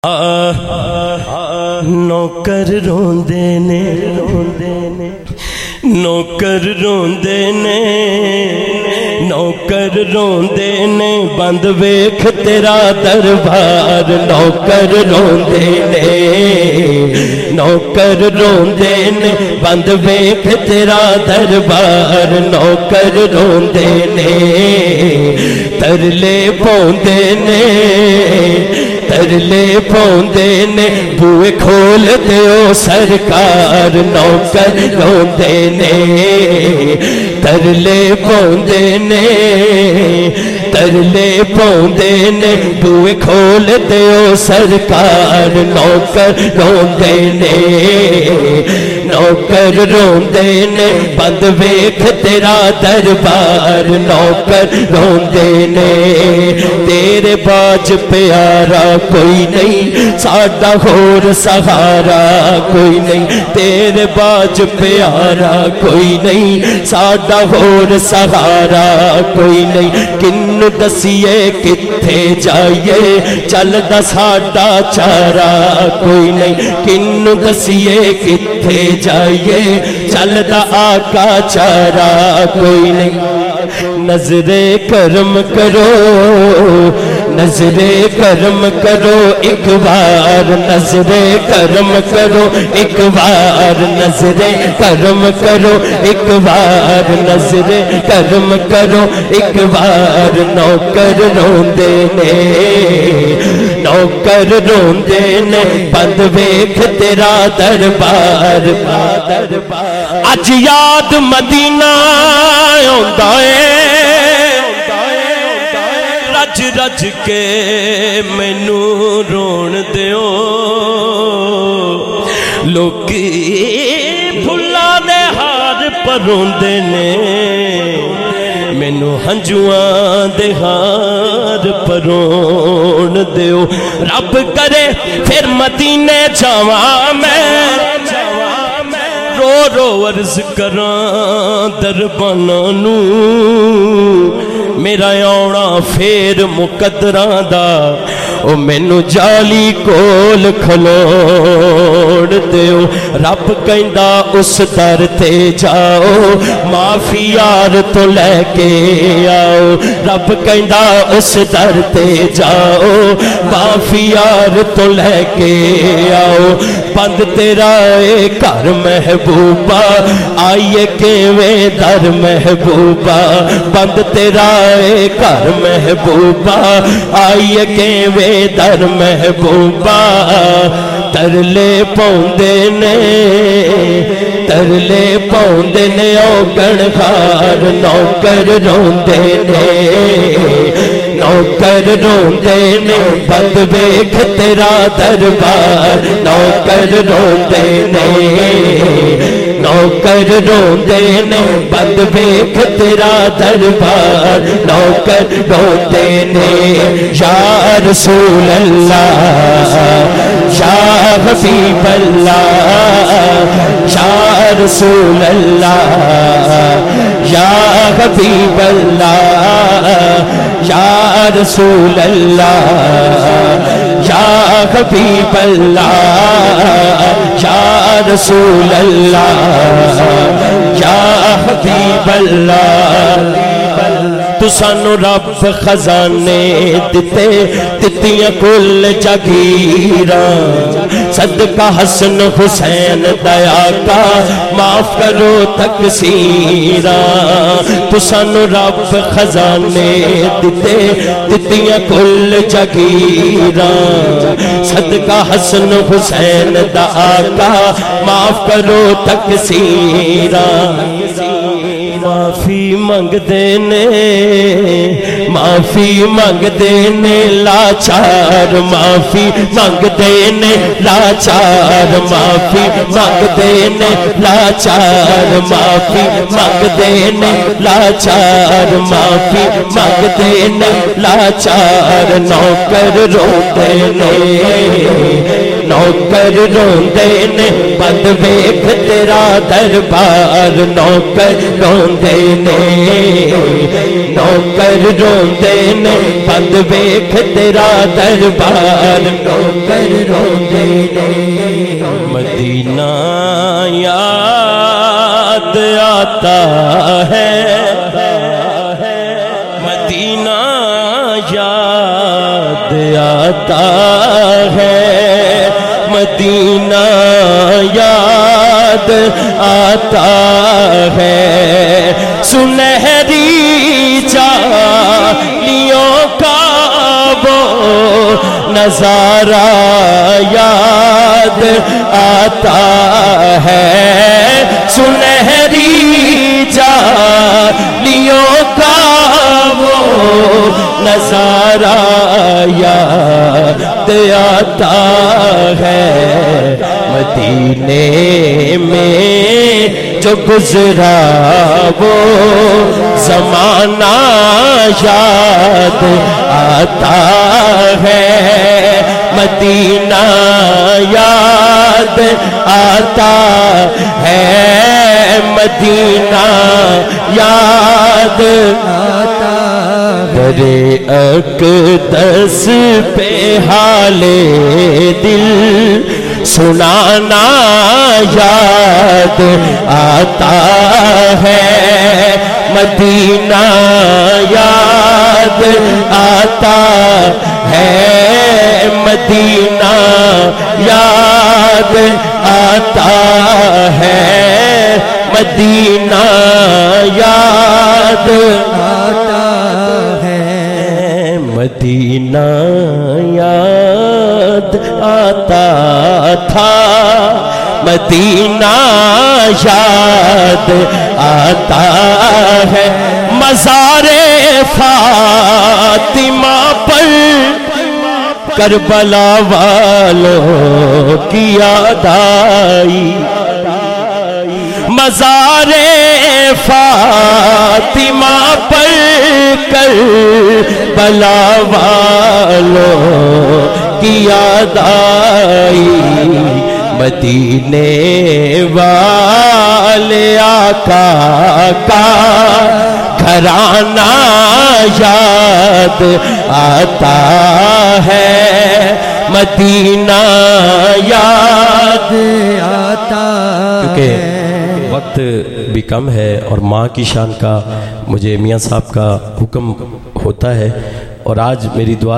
नौकर रोंदे ने नौकर रोंदे ने नौकर रोंदे ने बंद वेख तेरा दरबार नौकर रोंदे ने नौकर रोंदे ने बंद वेख तेरा दरबार नौकर रोंदे ने तरले पौंदे ने तरले पौंदे ने बूए खोल दियो सरकार नौकर रोंदे ने तरले पौंदे ने तरले पौंदे ने बूए खोल दियो सरकार नौकर रोंदे ने नौकर रोंदे ने बंद वेख तेरा दरबार नौकर रोंदे ने तेरे बाज प्यारा कोई नहीं साडा होर सहारा कोई नहीं तेरे बाज प्यारा कोई नहीं साडा होर सहारा कोई नहीं किन्नू दसिए किथे जाइए चलदा साडा चारा कोई नहीं किन्नू दसिए किथे जाइए चलदा आका चारा कोई नहीं नजरे करम करो नजरे करम करो एक बार नजरे करम करो एक बार नजरे करम करो एक बार नजरे करम करो एक बार नौकर रोंदे ने नौकर रोंदे ने बंद वेख तेरा दरबार अज याद मदीना आंदा रज रज के मैनू रोण दियो लोकी फुल्लां दे हार परोंदे ने मैनू हंजुआं दे हार परोण दियो रब करे फिर मदीने जावां मैं रो रो अर्ज करां दरबानां नू मेरा आउणा फेर मुकद्दरां दा ओ मैनू जाली कोल खलोड़ दियो रब कहंदा उस दर ते जाओ माफी यार तो लैके आओ रब कहंदा उस दर ते जाओ माफी यार तो लैके आओ बंद तेरा ए घर महबूबा आइए केवें दर महबूबा बंद तेरा ए घर महबूबा आइए केवें दर महबूबा तरले पौंदे ने ओ गणहार नौकर रोंदे ने नौकर रोंदे ने बंद वेख तेरा दरबार नौकर रोंदे ने नौकर रोंदे ने बंद वेख तेरा दरबार नौकर रोंदे ने या रसूल अल्लाह या हबीब अल्लाह या रसूल अल्लाह या हबीब अल्लाह या रसूल अल्लाह या हबीब अल्लाह या रसूल अल्लाह या हबीब अल्लाह तू सानू रब खजाने दिते दित्तियां कुल जागीरां सदका हसन हुसैन दया का माफ करो तकसीरां तू सानू रब खजाने दिते दित्तियां कुल जागीरां सदका हसन हुसैन दया का माफ करो तकसीरां माफी मंगदे ने लाचार माफी मंगदे ने लाचार माफी मंगदे ने लाचार माफी मंगदे ने लाचार माफी मंगदे ने लाचार नौकर रोंदे ने نوکر روندے نے بد ویکھ تیرا دربار نوکر روندے نے نوکر روندے نے بد ویکھ تیرا دربار نوکر روندے نے مدینہ یاد آتا ہے مدینہ یاد آتا ہے مدینہ یاد آتا ہے سنہری چالیوں کا وہ نظارہ یاد آتا ہے سنہری چالیوں کا وہ نظارہ یاد آتا ہے مدینے میں جو گزرا وہ زمانہ یاد آتا ہے مدینہ یاد آتا ہے مدینہ یاد آتا درے اقدس پہ حال دل سنانا یاد آتا ہے مدینہ یاد آتا ہے مدینہ یاد آتا ہے مدینہ یاد آتا ہے مدینہ یاد آتا تھا مدینہ یاد آتا ہے مزار فاطمہ پر کربلا والوں کی یاد آئی مزار فاطمہ پر کربلا والوں کی یاد آئی مدینے والے آقا کا گھرانہ یاد آتا ہے مدینہ یاد آتا کیونکہ وقت بھی کم ہے اور ماں کی شان کا مجھے میاں صاحب کا حکم ہوتا ہے اور آج میری دعا